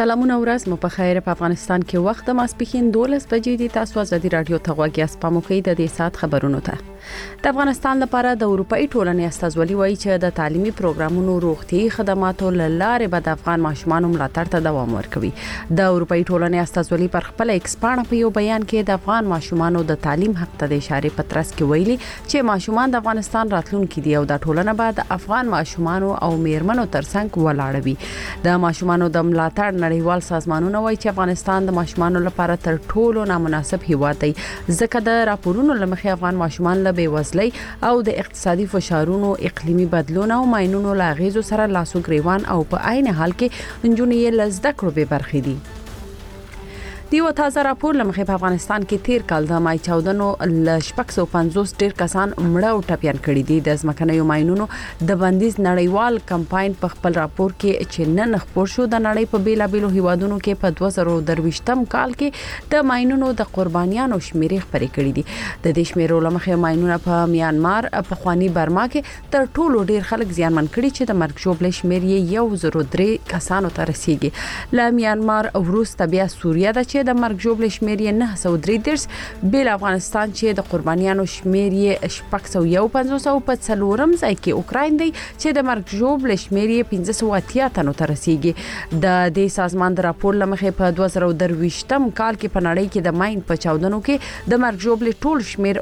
سلامونه ورځ مو په خیر. په افغانستان کې وخت د ماسپښین 12 بجې دي. تاسو ازادي رادیو ته غواړئ اسپامو کې د دې سات خبرونو ته. د افغانستان لپاره د اروپאי ټولنې استازولي وایي چې د تعلیمي پروګرامونو روغتي خدماتو لاره به د افغان ماشومان ملاتړ ته دوام ورکوي. د اروپאי ټولنې استازولي پر خپل ایکس پاڼه په یو بیان کې د افغان ماشومان د تعلیم حق ته د اشاره په ترڅ کې ویلي چې ماشومان د افغانستان راتلونکي دي او د ټولنه به د افغان ماشومان او میرمنو ترڅنګ ولاړ وي. د ماشومان د ملاتړ نړیوال سازمانونه وایي چې افغانستان د ماشومان لپاره تر ټولو نامناسب هیواد دی ځکه د راپورونو لمخې افغان ماشومان له بېوزلۍ او د اقتصادي فشارونو، اقلیمي بدلون او ماینونو له اغیزو سره لاسو ګریوان او په عین حال کې نجونې یې له زده کړو بې برخې دي. دیو تازه راپور لمخې په افغانستان کې تیر کال د مای 14 ل 650 ډیر کسان مړه او ټپيان کړي دي. د ځمکنیو ماینونو د بندیز نړیوال کمپاین په خپل راپور کې چې نن خبر شو د نړۍ په بیلابیلو هیوادونو کې په 2023م کال کې د ماینونو د قربانیانو شمیرې خبرې کړي دي. د دې شمیرو لمخې ماینونه په میانمار په خواني برما کې تر ټولو ډیر خلک زیانمن کړي چې د مرګ ژوبل شمیر یې 103 کسانو ته رسیدي. له میانمار وروسته بیا سوریه د د مرګ ژوبل شمیر یې 933 بیل افغانستان چې د قربانیانو شمیر یې 651 او په څلورم ځای کې اوکراین دی چې د مرګ ژوبل شمیر یې 1580 تنو ته رسیدي. د دې سازمان د راپور لمخې په 2023م کال کې په نړۍ کې د ماین په چاودنو کې د مرګ ژوبل ټول شمیر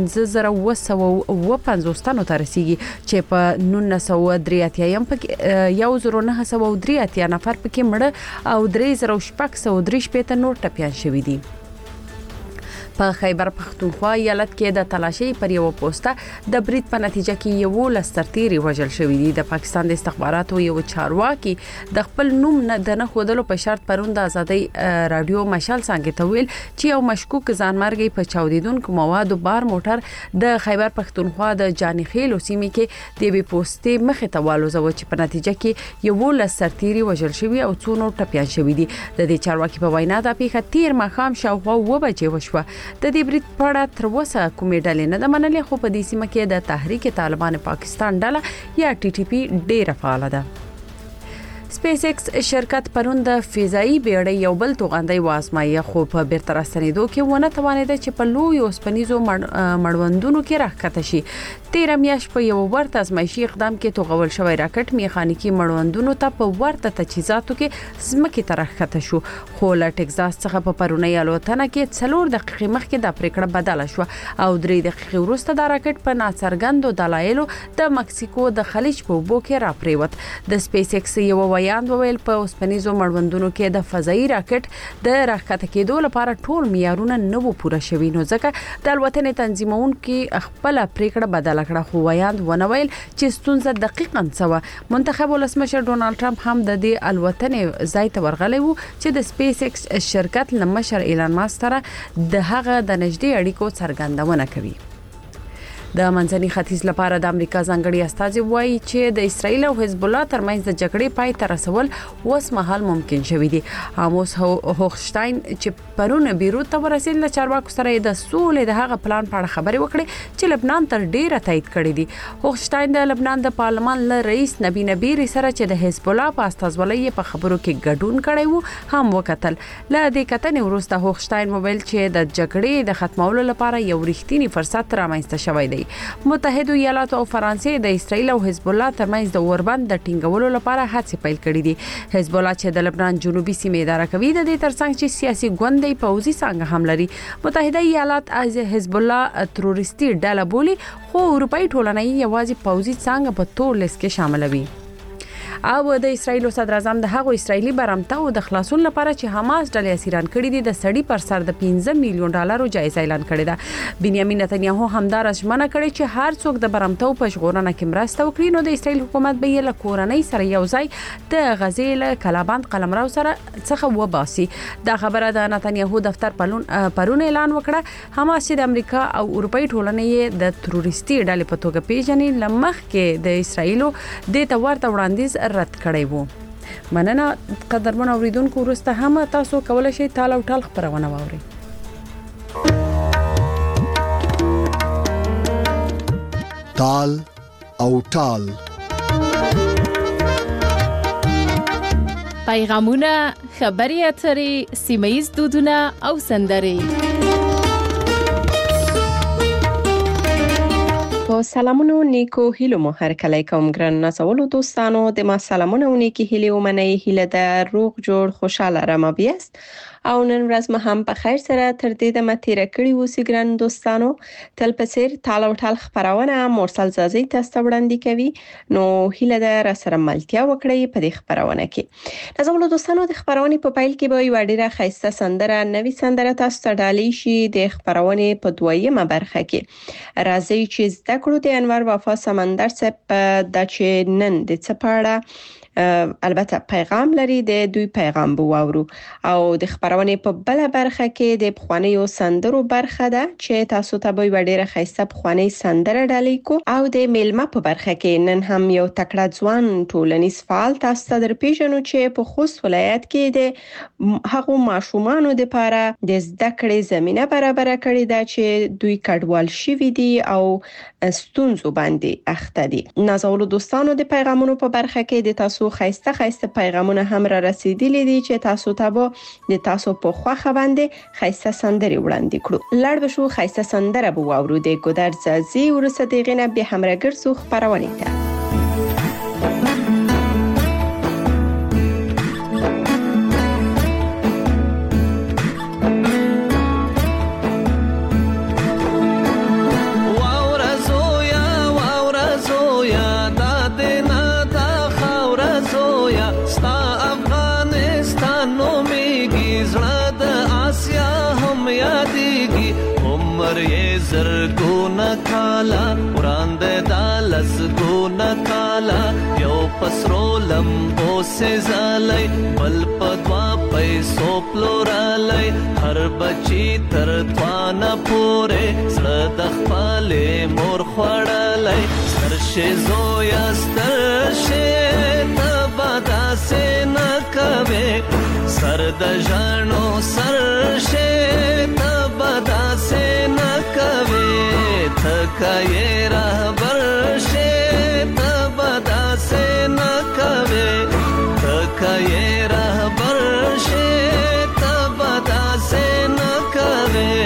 15950 تنو ته رسیدي چې په 1983م کې 1983 نفر پکې مړه او 3603 نور ټپيان شوي دي. په خیبر پختونخوا ایالت کې د تلاشي پر یو پوسټه د برید په نتیجه کې یو لسترتيري وژل شوی دی. د پاکستان د استخباراتو یو چارواکي د خپل نوم د نه خودلو په شرط پروند ازادي رادیو مشال څنګه ته ویل چې یو مشکوک ځانمرګي په چاودیدونکو موادو بار موټر د خیبر پختونخوا د جانخیل سیمې کې د بي پوسټې مخه ته والوزو چې په نتیجه کې یو لسترتيري وژل شوی او څو نور ټپيان شوی دي. د دې چارواکي په وینا د پیښه تیر مخام شاوخوا و بچي وشوه. د دې برید په اړه تر اوسه کومې ډلې نه د منلې خو په دې سیمه کې د تحریک طالبان پاکستان ډله یا TTP ډېره فعال ده. سپیس ایکس شرکت پرون د فضایی بیړۍ یو بل توغندۍ وازمایي خو په بیرته راستنېدو کې ونه توانید چې په لوی اوسپنیزو مړوندونو کې راکته شي. 13 میاشت په یو ورته ازمایشي اقدام کې توغول شوی راکټ میخانیکي مړوندونو ته په ورته تجهیزاتو کې زمکه ته راکته شو خو له ټکزاس څخه په پرونی الوتنه کې 4 دقیقې مخکې د پریکړه بدله شو او 3 دقیقې وروسته د راکټ په ناڅرګندو دلایلو د مکسیکو د خلیج په اوبو کې راپریوت. د سپیس ایکس یو ویان وویل په اوسپنیزو مړوندونو کې د فضایی راکټ د راکته کېدو لپاره ټول معیارونه نه وو پوره شوي نو ځکه د الوتنې تنظیمونکو خپل پریکړه بدله کړه خو ویان ونویل چې ستونزه دقیقاً څه. منتخب ولسمشر ډونالد ټرمپ هم د دې الوتنې ځای ته ورغلی وو چې د سپیس ایکس شرکت لمشر ایلان ماسک سره د هغه د نږدې اړیکو څرګندونه کوي. د منځني ختیځ لپاره د امریکا ځانګړي استازي وایي چې د اسرایل او حزب الله ترمنځ د جګړې پای ته رسول اوس مهال ممکن شوی دی. آموس هوخشتاین چې پرونه بیروت ته ورسېد له چارواکو سره د سولې د هغه پلان په اړه خبرې وکړې چې لبنان تر ډیره تایید کړی دی. هوخشتاین د لبنان د پارلمان له رئیس نبی نبیری سره چې د حزب الله په استازولۍ په خبرو کې ګډون کړی وو هم وکتل. له دې کتنې وروسته هوخشتاین وویل چې د جګړې د ختمولو لپاره یو رښتینی فرصت رامنځته شوی دی. متحده ایالاتو او فرانسې د اسرایل او حزب الله ترمنځ د اوربند د ټینګولو لپاره هڅې پیل کړې دي. حزب الله چې د لبنان جنوبي سیمې اداره کوي د دې ترڅنګ چې سیاسي ګوندې پوځي څنګه هم لري. متحده ایالات از حزب الله تروریستي ډله بولي خو اروپאי ټولنه یوازې پوځي څنګه په تور لیست کې شاملوي. او د اسرایل صدر اعظم د هغو اسرایلی برمتو د خلاصون لپاره چې حماس ډلې اسیران کړي دي د سړی پر سر د 15 میلیون ډالرو جایزه اعلان کړې ده. بنیامین نتنیاهو همدار ژمنه کړې چې هر څوک د برمتو په ژغورنه کې مرسته وکړي نو د اسرایل حکومت به یې له کورنۍ سره یو ځای د غزې له کلابند قلمرو سره څخه وباسي. دا خبره د نتنیاهو دفتر پرون اعلان وکړه. حماس چې د امریکا او اروپאי ټولنې د تروریستي ډلې په توګه پیژني لمخ کې د اسرایلو د تورته وړاندیز رد کړی وو. مننه قدرمن اوریدونکو ورسته هم تاسو کولای شئ تال او ټال خبرونه واورئ. تال او ټال پیغامونه، خبري اترې، سیمه‌ییز دودونه او سندرې. په سلامونو نیکو هیلو مو هر کله کوم ګران نازولو دوستانو د ما سلامونه و نیکی هیلې ومنئ. هیله ده روغ جوړ خوشاله رمه بیاست او نن ورځ مو هم په خیر سره تر دې د متیره کړی اوسې ګران دوستانو. تل په څیر تال او ټال خبرونه مرسل زازي تاسو ته وړاندې کوي. نو هیله ده را سره ملتیا وکړئ په دې خبرونه کې. نازولو دوستانو د خبرونه په پایل کې به یو ډیره خاصه سندره نوې سندره تاسو ته ډالۍ شي. د خبرونه په دویمه برخه کې راځي چې زده کړو د انور وفا سمندر څخه د چنن د چپاړه البته پیغام لري. د دوی پیغام بوورو او د خبرونه په بل برخه کې د بخوانیو سندرو برخه ده چې تاسو ته به ډیره خاصه بخوانی سندره ډالۍ کو. او د میلمه په برخه کې نن هم یو تکړه ځوان ټولنیز فعال تاسو ته درپېژنو چې په خوست ولایت کې د هغو ماشومانو لپاره د زده کړې زمينه برابر کړې ده چې دوی کډوال شوي دي او ستونزو باندې اخته دي. نازولو دوستانو د پیغامونو په برخه کې د تاسو خاصه پیغامونه هم را رسیدلي دي چې تاسو ته به د تاسو په خوخه باندې خاصه سندري وړاندې کړو. لړ بشو خاصه سندره بو اورو د ګودر زازي ورسته دغه به همراګر سو خبرونه ده. زرګونه کالا وړاند دالس ګونه کالا یو پسرو لمبو سه زالای بل پدوا پیسو پلورالای هر بچی تر توانه پوره سره د خپل مور خړالای سرشه زویا سترشه تبدا سه نکوي سر د ژوندو سرشه تبدا سه نکوي تکای رهبر شه تبدا سه نکوي تکای رهبر شه تبدا سه نکوي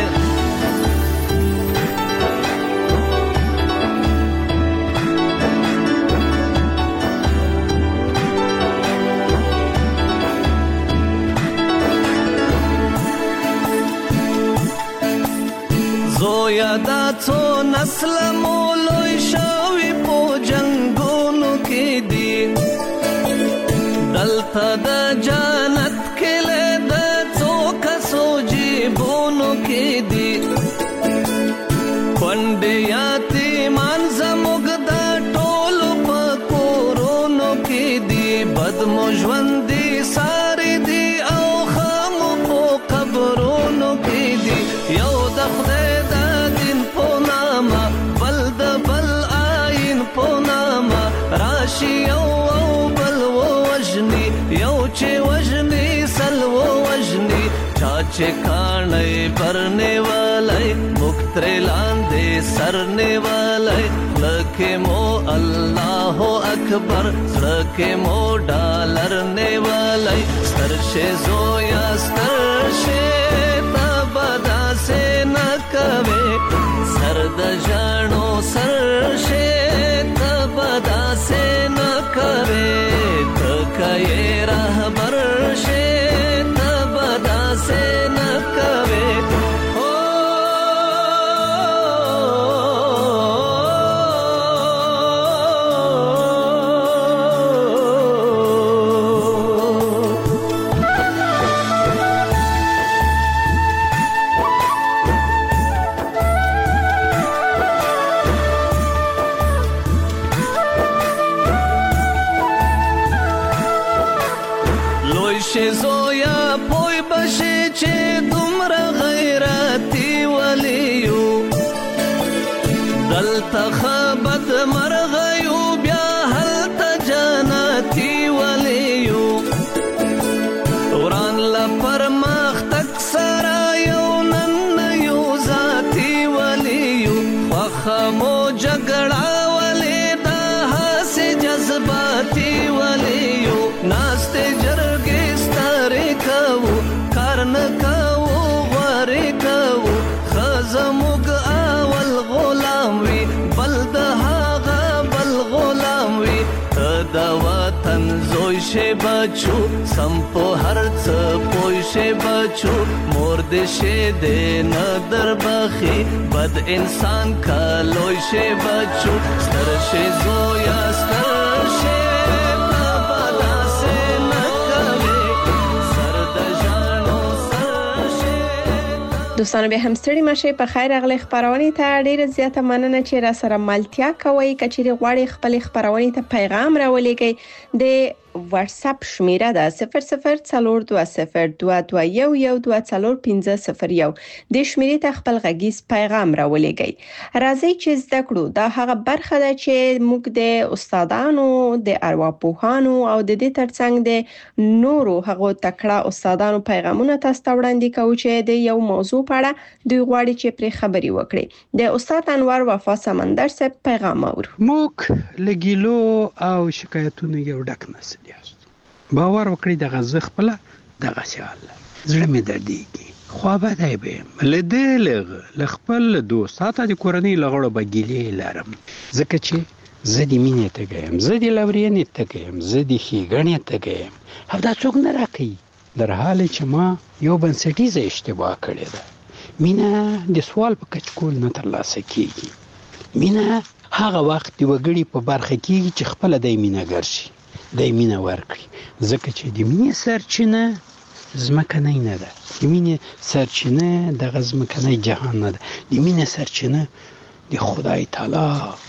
یادا څو نسل مولوي شوي په جنگونو کې دي دلته د جنت کله د څو کسو جيبونو کې دي کونډه یتیمان زموږ د ټولو په کورونو کې دي بدمو ژوندې ساري دي او خامو په قبرونو کې دي یو د خدای راشي او بل وجني یو چې وجني سلو وجني چاچه کانه پرنے والے مختر لاندې سرنے والے لکه مو الله اکبر لکه مو ډالر نے والے سترشه زویا سترشه تبدا سے نکوي سر د ژوندو سرشه تبدا سے نکوي تکای رهبر شه تبدا سے نکوي زویا پوی بشي چې دومره غیرتی ولیو دلته خبد مرغیو بیا هلته جنتی ولیو وران لپر مخ تک سرا یو نن یو ذاتی ولیو وخمو جګړه ولی دا هسه جذباتی ولیو ناسته جر بچو سم په هر څه پوه شي بچو مور دې شه دې نه در بخي بد انسان کا لوی شي بچو ستر شي زویا ستر شي دوستانو به هم ستړي مشه په خیر اغلی خبرونه ته ډیره زیاته مننه چې را سره ملتیا کوي کچېری غواړي خپل خبرونه ته پیغام راولېږي د واتس اپ شمیره ده 0042022112401501 د شمیرې ته خپل غږیز پیغام راولېږي راځي چې زده کړو دا هغه برخه ده چې موږ د استادانو د ارواپوهانو او د دې ترڅنګ د نورو هغه تکړه استادانو پیغامونه تاسو ته وړاندې کوو چې د یو موضوع په اړه دوی غواړي چې پر خبري وکړي د استاد انور وفا سمندر صاحب پیغام اورو موږ لګیلو او شکایتونو یو ډک نسل باور وکړئ دغه زه خپل دغه سیال زړه مې دردېږي خو به دی به لدې لخپل دوستاته د کورنۍ لغړو بګیلې لرم ځکه چې زه د مینې تګم زه د لورینې تګم زه د ښېګڼې تګم او دا څوک نه راکوي در حال چې ما یو بنسټیزه اشتباه کړې ده مینه د سوال په کچکول نه ترلاسه کیږي مینه هغه وخت د وګړي په برخه کیږي چې خپل د مینهګر شي د مینه ورکړي ځکه چې د مینې سرچینه ځمکنۍ نه ده د مینې سرچینه دغه ځمکنۍ جهان نه ده د مینې سرچینه د خدای تعالی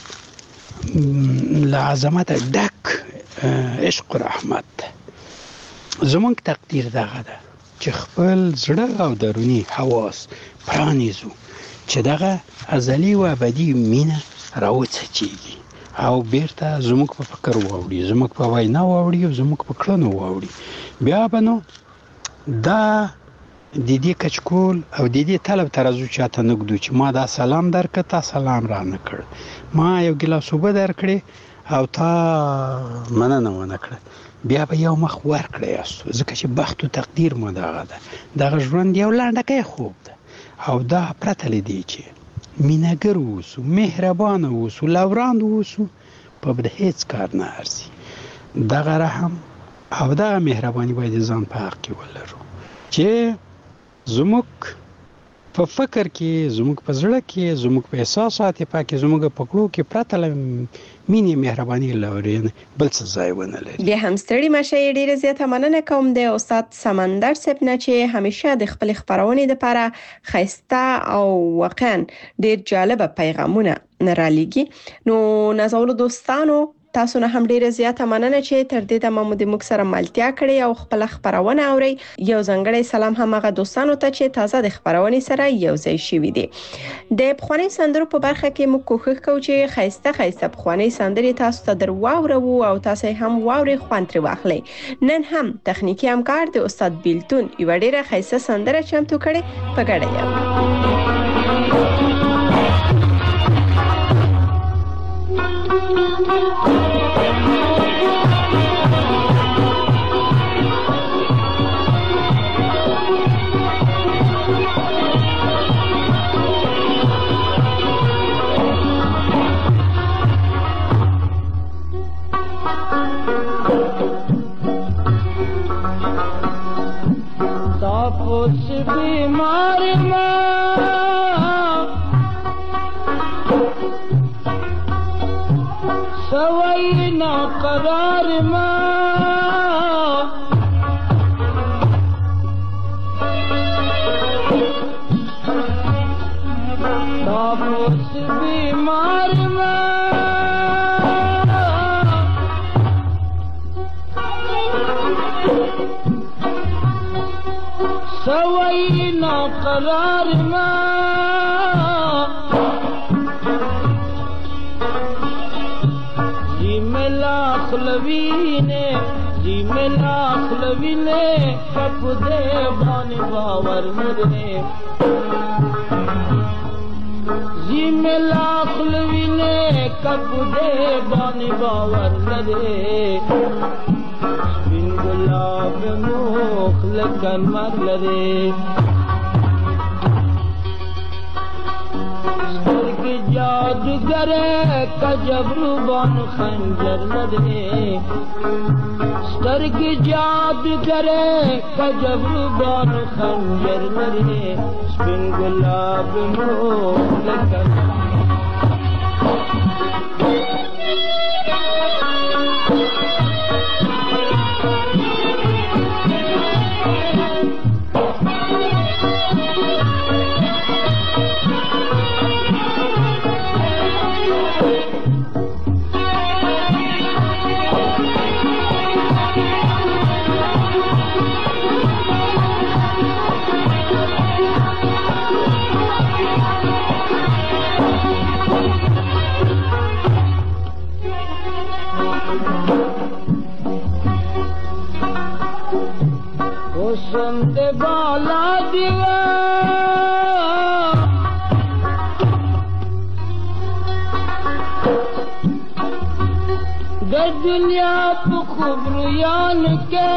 له عظمته ډک عشق و رحمت ده زمونږ تقدیر دغه ده چې خپل زړه او دروني حواس پرانیزو چې دغه ازلي و ابدي مینه راوڅکېږي او بیرته زموږ په فکر واوړي زموږ په وینا واوړي او زموږ په کړنو واوړي بیا به نو دا د دې کچکول او د دې طلب ترازو چاته نګدو چې ما دا سلام درکړ تا سلام را نه کړ ما یو ګلاس اوبه درکړې او تا مننه ونه کړه بیا به یو مخ ورکړی یاستو ځکه چې بخت و تقدیر مو دغه ده دغه ژوند یو لنډکی خوب ده او دا پرته له دې چې مینهګر اوسو مهربانه اوسو لوران اوسو په بده هیڅ کار نه ارزي دغه رحم او دغه مهرباني باید ځان په حق کې ولرو چې زموږ په فکر کې زموږ په زړه کې زموږ په احساسات کې زموږ په کړو کې پرته له مینې مهرباني لورین بل څه ځای ونه لري بیا هم ستړي مشه ډیره زیاته مننه کوم د استاد سمندر صاحب نه چې همیشه د خپل خبرونه لپاره خسته او واقعا ډیر جالب پیغامونه رالیږي نو نازولو دوستانو تاسو نه هم ډیره زیاته مننه چې تر دې دمه مو د موږ سره ملتیا کړې او خپل خبرونه اوري یو ځنګړی سلام هم هغه دوستانو ته چې تازه د خبرونه سره یو ځای شوي دي د بخوانی سندرو په برخه کې موږ کوښښ کوو چې خایسته بخوانی سندري تاسو ته درواورو او تاسو هم واوري خوند تر واخلئ نن هم تخنیکی همکار د استاد بیلتون یو ډیره خایسته سندره چمتو کړي په ګډه یو तापुस बीमार सवई ना करार तापुस बीमार सवई ना करार जी मिला खलवीने कप दे बानी बावर मुरे जी मिला खलवीने कप दे बानी बावर मुरे बिन गुलाब मुख लगन मर लरे जादूगर कजबरूबान खंजर लदे स्टर्ग जादूगर कजबरूबान खंजर लदे स्पिन गुलाब मोल संद बाला दिया दे दुनिया पे खुबरियान के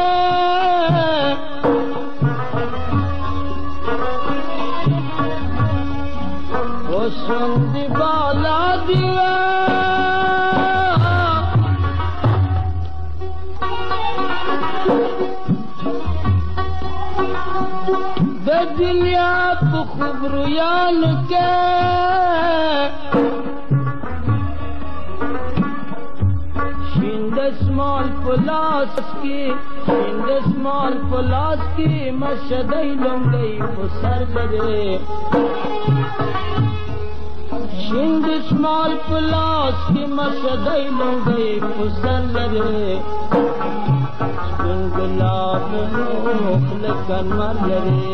वो संद बाला दिया दुनिया को खुबरियान के शिंदस्माल पलास की मशदई लंगई फुसर बजे शिंदस्माल पलास की मशदई लंगई फुसर बजे गुलाब मोखल कनवर लरे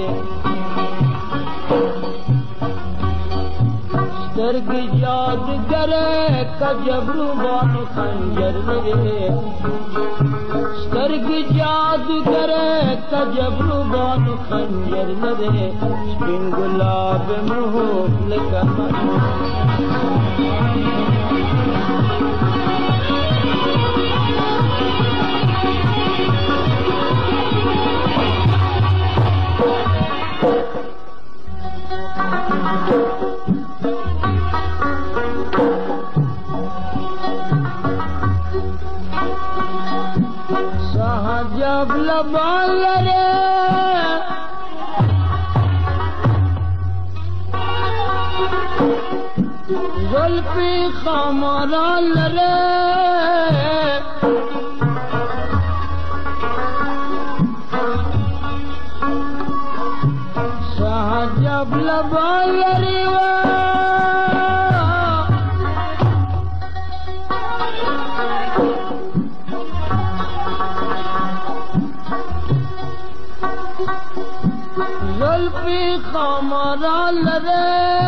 स्टर्ग जादूगर कजबरूबान खंजर लरे स्टर्ग जादूगर कजबरूबान खंजर लरे स्पिन गुलाब मोखल कनवर जब लबान लरे जुल्फी खमारा लरे जब लबान लरे जुल्फी खमारा लरे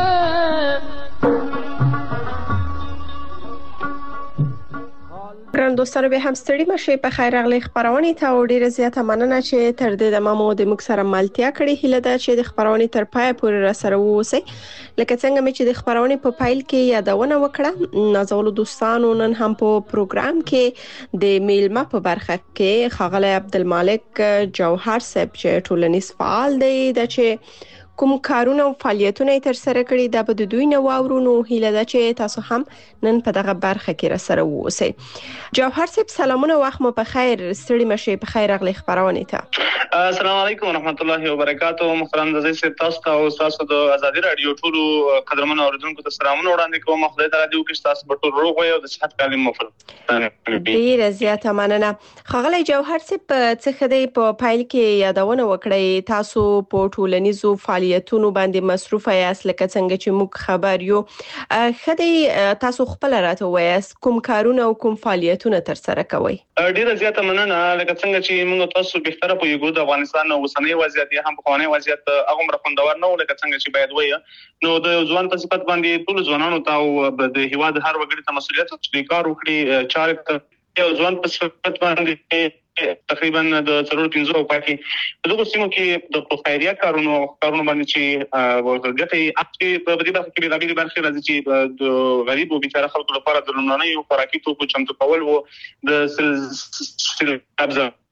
ګران دوستانو به هم ستړي مشي په خیر راغلي خبرونه ته او ډیره زیاته مننه چې تر دې د مامو د مک سره ملتیا کړې هله دا چې د خبرونه تر پای پورې را سره ووسی لکه څنګه چې د خبرونه په فایل کې یادونه وکړه نازولو دوستانو نن هم په پروګرام کې د میلمه په برخه کې خاغلی عبدالمالک جوهر صاحب چې ټولنیز فعال دی چې کوم کارونه او فعالیتونه تر سره کړی دا به د دوی نه واورونو هیله ده چې تاسو هم نن په دغه برخه کې را سره ووسی جوهر صاحب سلامونه وخت مو په خیر ستړي مشي په خیر اغلی خبرونه ته السلام علیکم ورحمت الله وبرکاتہ محترم عزیز تاسو ته او تاسو د ازادي رادیو ټولو قدرمن اوریدونکو ته سلامونه وړاندې کوم خدای تعالی دې وکړي تاسو په ټول روغ او د صحت کالم مفل ډیر زیاته مننه خاغلی جوهر صاحب څه خدای په فایل کې یادونه وکړی تاسو په ټولنیزو فعالیتونو باندې مصروف یاست لکه څنګه چې موږ خبر یو خدای تاسو خپل راته وایاست کوم کارونه او کوم فعالیتونه تر سره کوي ډیر زیاته مننه لکه څنګه چې موږ تاسو به تر په یو د افغانستان او وسنۍ وضعیت هم په خواني وضعیت هغه مرخوندور نه لکه څنګه چې باید وایي نو د ځوان په صفت باندې ټول ځوانانو ته او د هیواد هر وګړي ته مسؤلیت کار وکړي چارې یو ځوان په صفت باندې تقریبا د 3.5 او پاتې دغه سیمو کې د خیریه کارونو باندې چې ورګټي اخلي په دې برخه کې د غریب برخه راځي چې د غریب او بیچاره خلکو لپاره د لومړنۍ خوراکي توکو چمتو کول وو د ابزار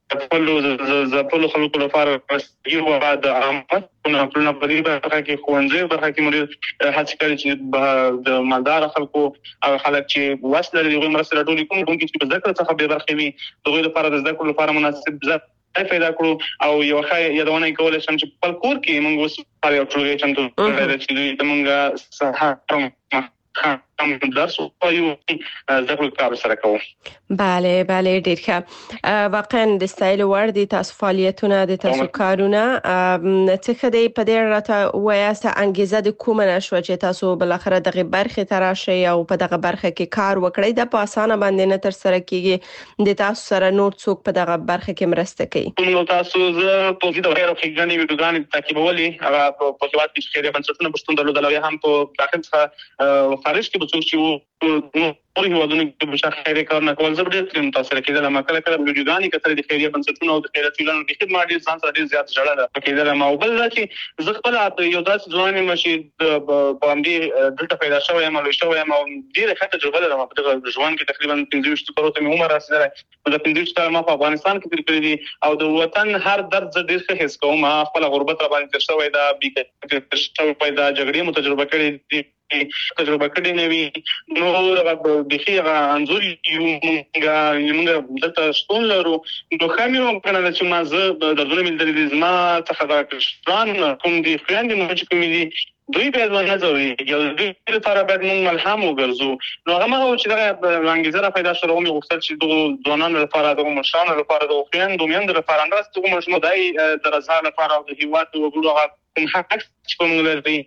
خپل خلکو لپاره یو د عامه په نړۍ برخه کې خوندې برخه کې مونږ هڅه کوي چې د مالدار خلکو او خلک چې وسله لري هغه مرسته راټولې کوي چې په ذکر څخه به برخه وي دغه لپاره د ذکر لپاره مناسب ځای پیدا کړو او یو ښه یادونه کول شم چې په کور کې مونږ اوس په یو ټولګي چمتو کړی چې مونږ سهار هم درس وایو زده کار سره کوو. بله ډیر ښه. واقعا د ستایلو وړ دي تاسو فعالیتونه د تاسو کارونه څه خدای په دې راته وایسته انګیزه د کومه نشو چې تاسو بل اخر دغه برخه تراشي او په دغه برخه کې کار وکړئ د په اسانه باندې نه تر سره کیږي د تاسو سره نور څوک په دغه برخه کې مرسته کوي. نو تاسو زه په دې ډول راخیږنی ویډیوګانې تعقیبولې هغه په هیواد کې خیریه بنسټونه پښتون درلودل هم په داخل څخه خارج کې څوک چې په هیوادونو کې بشا خیریه کار نه کول زبر دې تاسو کېدل ما کله ویډیوګانې کتل د خیریه بنسټونو او د خیرات ویلانو د خدمات ډیر ځان سره ډیر زیات جوړه کېدل ما او بل چې زه خپل یو داس ځواني مشي په امدي دلته پیدا شوی یم او شوی یم او ډیر ښه تجربه لرم په دغه ژوند کې تقریبا 15 کروته مې عمر رسیدلی د 15 کال ما په افغانستان کې تیر کړی دي او د وطن هر درد زه ډیر ښه حس کوم خپل غربت را باندې تر شوی دا بیګ شوی پیدا جګړې مو تجربه کړې دي تجربه کړې نه وي نو د خیره انځور یو موږ دلته شتون لرو نو خامي کنه چې ما زه د ډول مل د زما څخه دا کشران کوم دي خويندې مو چې کوم دي دوی به ونه ځوي یو د لپاره باید موږ ملهم وګرځو نو هغه چې دا انګیزه را پیدا شوه موږ غوښتل چې د ځوانانو لپاره د مشرانو لپاره د خويندو میندو لپاره انداز ته موږ دای د رضا لپاره د هیواد وګړو هغه حق چې کوم لري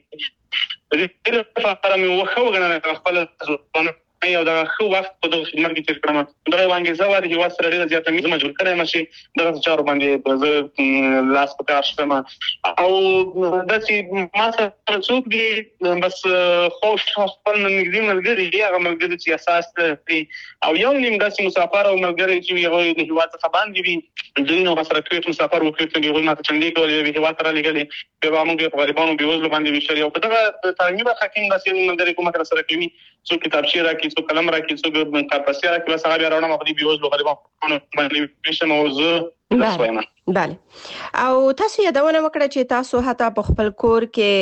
د دې لپاره مې وخو غننه خپل ځوانانو یو دا خو وخت په دغه خدمت کې تیر کړم دا وانګیزه وایي چې واسره ډیره زیاته مې مجبور کړم چې دغه چارو باندې زه لاس په کار شوم او د چې ما سره څوک دي بس خوش خپل نږدې ملګری دی هغه ملګری چې اساس دی او یو نیم داسې مسافر او ملګری چې یو د هیواد څخه باندې وي دوی نو سره کړی مسافر وکړي چې یو ما ته چندې کولې به هیواد را لګلې په موږ په غریبانو بيوزلو باندې وشري او په دغه تعلیمي برخه کې داسې ملګری کومه سره کوي څو کتابچې راکې څو قلم راکې څو کاپاسیا راکې بس هغه راوړم په دې بيوزلو غریبانو باندې پېښه موضوع بله او تاسو یادونه وکړه چې تاسو حتی په خپل کور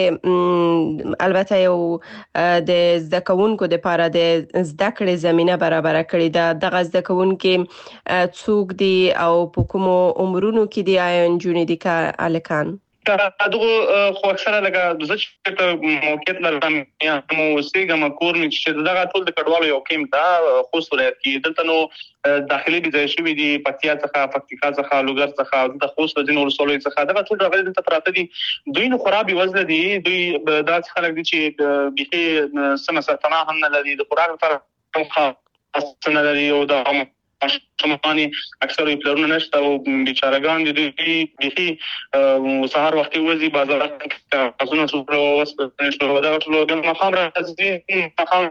کې البته یو د زده کوونکو لپاره د زده کړې زمينه برابر کړې ده دغه زده کوونکو څوک دي او په کومو عمرونو کې دي انجونې دي کا الکان دغه خو اکثره لکه زه چې ته موقعیت لرم یا مو سیګم کور مې چې دغه ټول د کډوالو یو کیم دا خو صورت کې دلته نو داخلي بيځای شوی دي پکتیا څخه پکتیکا څخه لوګر څخه د خوست د نور سولوي څخه دغه ټول راغلي دلته پراته دي دوی نو خرابې وزله دي دوی دا خلک دي چې بيخي سم سرطان هم نه لري د خوراک لپاره خاص نه لري او د شماني اکثر یې پلرونه نشته او بیچارهګان دي دوی بيخي سهار وختي وځي بازار ته ازونه سره وسپنه شو دا ټول د مخام راځي مخام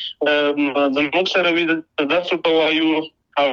زموږ سره وي د تاسو په وایو او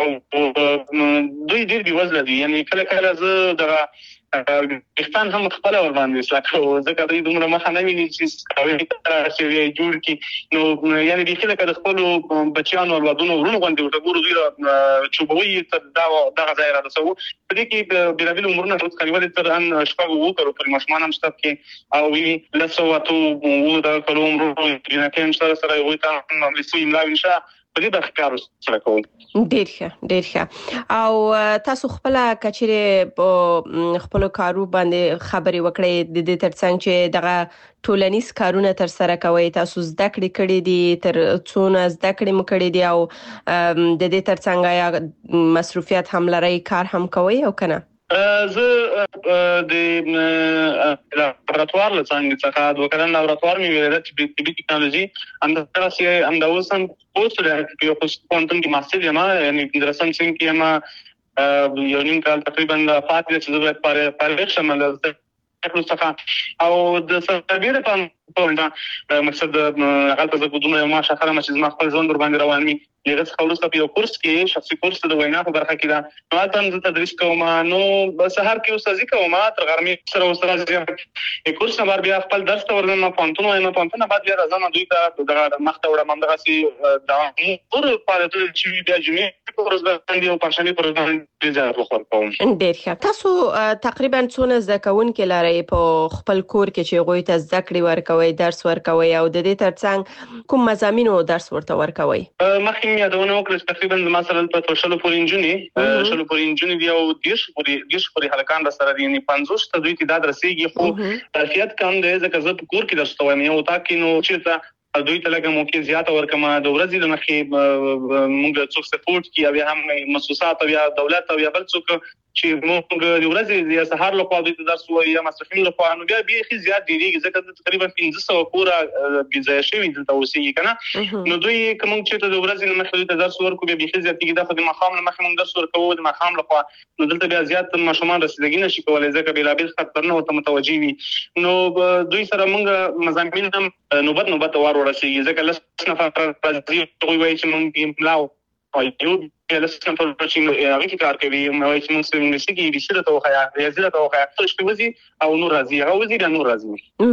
دوی ډېر بيوزله دي یعنی کله زه دغه پاکستان هم خپل ور باندې سلاکو ځکه دوی دومره مخه نه ویني چې کاوي چې جوړ کی نو یعنی د خلک د خپل بچیانو او ودونو ورونو باندې وټګورو دوی چوبوي ته دا ځای را رسو په دې کې د بلابل عمرونه ټول کلیوال تر ان شپږ وو تر پر مشمان هم شته کې او وی لسو واتو وو دا کوم ورو جنکه هم سره وي تا هم لسو املا انشاء په دې د کار سره کوم ډیر ښه او تاسو خپل کچري په خپل کارو باندې خبري وکړې د دې ترڅنګ چې دغه ټولنیز کارونه تر سره کوي تاسو زده کړې دي تر څونه زده کړې مو کړې دي او د دې ترڅنګ یا مصروفیت هم لري کار هم کوي او کنه زه د لابراتوار لڅنګ څخه د وکړن لابراتوار مې ویل چې په ټیکنالوژي اندازه اوسم اوس د یو کوانټم کې ماستر یم یعنی درسم څنګه یم یو نیم کال تقریبا فاتحه چې زه پاره شمل څخه او د سربېره په مقصد هغه ته په دونه ما شخره چې ما خپل ژوند ور باندې روان مي یغه څخه په یو کورس کې شخصي کورس د وینا په برخه کې دا نو تاسو ته تدریس کوم نو سهار کې استادي کوم تر غرمې سره استاد یې کورس نه بیا خپل درس ته ورننه پونتونه بعد بیا راځم دوی ته د مخته وړم دغه سي دا ټول فعالیتونه چې بیا جمعې پروز باندې او پښنی پروز باندې زیات وخت ورکوم. ډیر ښه. تاسو تقریبا څونه زده کوونکي لرئ په خپل کور کې چې غوي ته زده کړې ورکوي، درس ورکوي او د دې ترڅنګ کوم مضامین او درس ورته ورکوي؟ مخکې مې یادونه وکړه تقریبا مثلا په شلو پورې انجونی دی او دیش پورې هلکان را سره دي، یعنی 50 ته دوی تعداد رسیدي، خو ظرفیت کم دی ځکه زه په کور کې درس وایم یو تا کې نو چې دوی ته لګه موقع زیاته ورکمه د ورځې د مخې موږ څوک سپورټ کی او هم مؤسسات او دولت او بل څوک چې موږ د ورځې د سهار لخوا د درس وایي یا مصرفین لخوا نو بیا به زیات دیږي ځکه تقریبا 1500 پورا بيځای شوی دلته اوسېږي کنه. نو دوی کوم چې د ورځې مخې د درس ورکو به زیات کېږي د مخام مخې موږ درس ورکو د مخام لخوا نو دلته بیا زیات ماشومان رسیدګي نشي کولای ځکه بلابل خطر نه وته متوجي وي. نو دوی سره موږ مضامین هم نوبت وار ورسېږي ځکه لس نفر راځي دوی وایي چې موږ املاو او یو لسه په چې هغه کار کوي نو چې موږ څنګه چې بيشره توخیا ریاضي توخیا څه وزي او نور راځي هغه وزي د نور راځي.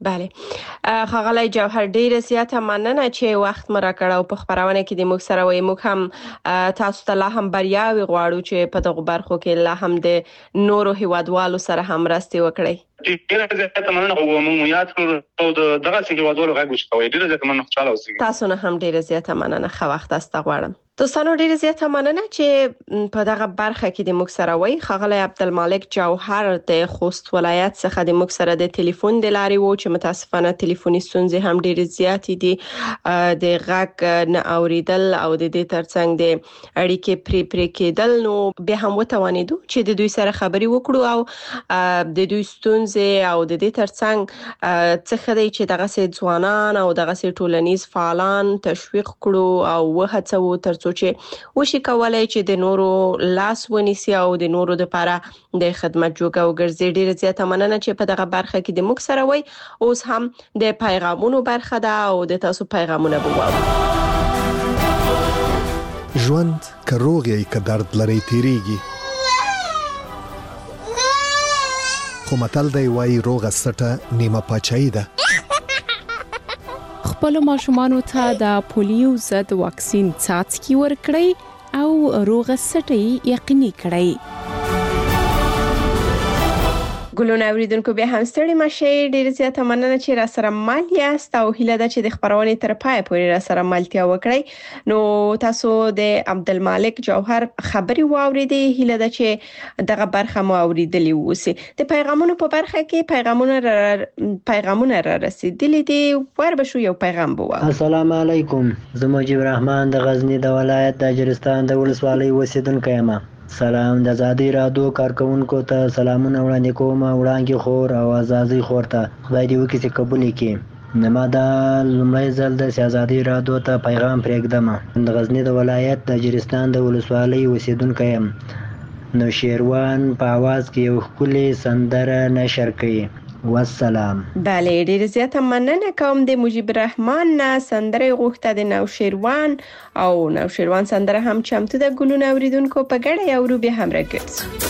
بله خغلای جوهر ډیره زیاته مننه چې وخت مرا کړو په خبرونه کې د موږ سره وي. موږ هم تاسو ته لا هم بریاوي غواړو چې په دغه برخو کې لا هم د نورو هیوادوالو سره هم راستي وکړي. ډیره زیاته مننه او موږ یاد کړو او دغه څنګه هیوادوالو غوښتل کوي ډیره زیاته مننه خوشاله اوسئ. تاسو نه هم ډیره زیاته مننه خو وخت است غواړم. دوستانو ډیره زیاته مننه چې په دغه برخه کې د موږ سره وای. خغلی عبدالمالک جوهر د خوست ولایت څخه د موږ سره د ټلیفون د لارې وو چې متاسفانه ټلیفوني ستونزې هم ډیره زیاتې دي، د غږ نه اوریدل او د دې ترڅنګ د اړیکې پرې کېدل. نو به هم وتوانیدو چې د دوی سره خبري وکړو او د دوی ستونزې او د دې ترڅنګ څخه دی چې دغه سي ځوانان او دغه سي ټولنیز فعالان تشویق کړو او وهڅو تر چې وشي کولای چې د نورو لاس ونیسي او د نورو لپاره د خدمت جوګه وګرځي. ډیره زیاته مننه چې په دغه برخه کې د موږ سره وای. اوس هم د پیغامونو برخه ده او د تاسو پیغامونه بوو. ژوند کروغي ک درد لري تیریږي خو متل دی وای روغه سټه نیمه پچای ده. خپل ماشومانو ته د پولیو ضد واکسین څاڅکي ورکړئ او روغه سټي یقیني کړئ. ګلونه اوریدونکو به هم ستړي مشه. ډیر زیاته مننه چې را سره مل یاست او هیله ده چې د خبرونه تر پای پورې را سره ملتیا وکړئ. نو تاسو د عبدالمالک جوهر خبري واوریدې، هیله ده چې دغه برخه مو اوریدلې وسی. د پیغامونو په برخه کې پیغامونه را رسیدلې دي. وربشو یو پیغام بو. السلام علیکم، زه مجيب الرحمن د غزنی د ولایت د اجرستان د ولسوالۍ اوسیدونکی یم. سلام د آزادۍ رادیو کارکونکو ته سلامونه وړاندې کوم. وړاندې خور او آزادۍ خور ته خدای دې وکړي چې قبول کړي. ما دا لومړی ځل د آزادۍ رادیو ته پیغام پرېږدم. د غزنی د ولایت د اجرستان د ولسوالۍ اوسیدونکی یم. نو شیروان په आवाज کې یو ښکلی سندره نشر کړي. والسلام. بله ډیر زیاته مننه کوم د مجيب الرحمن نه سندره غوښته د نوشیروان او نوشیروان سندره هم چمتو د ګلونه اوریدونکو په ګډه یو روبي هم راګرځي.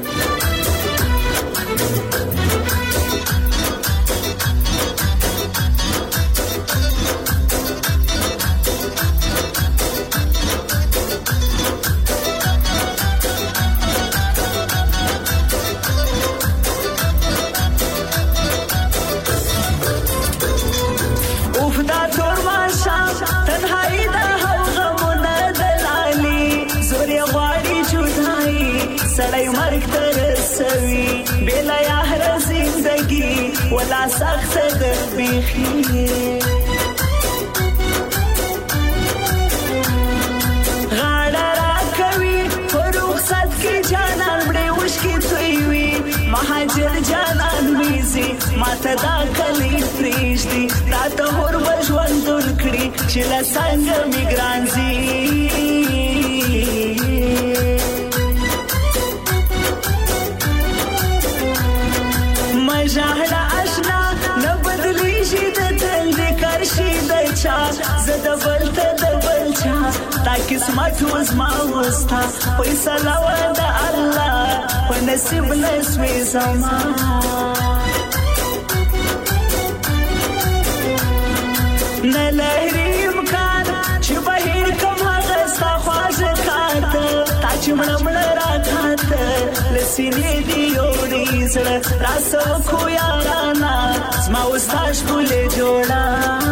سړی مرګ ته رسوي بلا یار زندگی ولا سخت ده بیخي غاړه راکوي رخصت کې جانان مړې وشکې توی وي مهاجر جانان ویزي ماته دا کلی پریږدي تا ته هور ژوندون کړي چې له څنګه مې ګران زي جاهل آشنا نه بدلی شي د تل د کرشي د چا زده بلته د بلچا تا قسمت وزما وستا فیصله و د الله په نصیب لسوي زما نه لهري امکان چې بهر کوم هغه ستا خواږه کار چمړمړ راکاته لسینې دی یوړې زړه راسو خو یارانا زما وستاش ګلې جوړا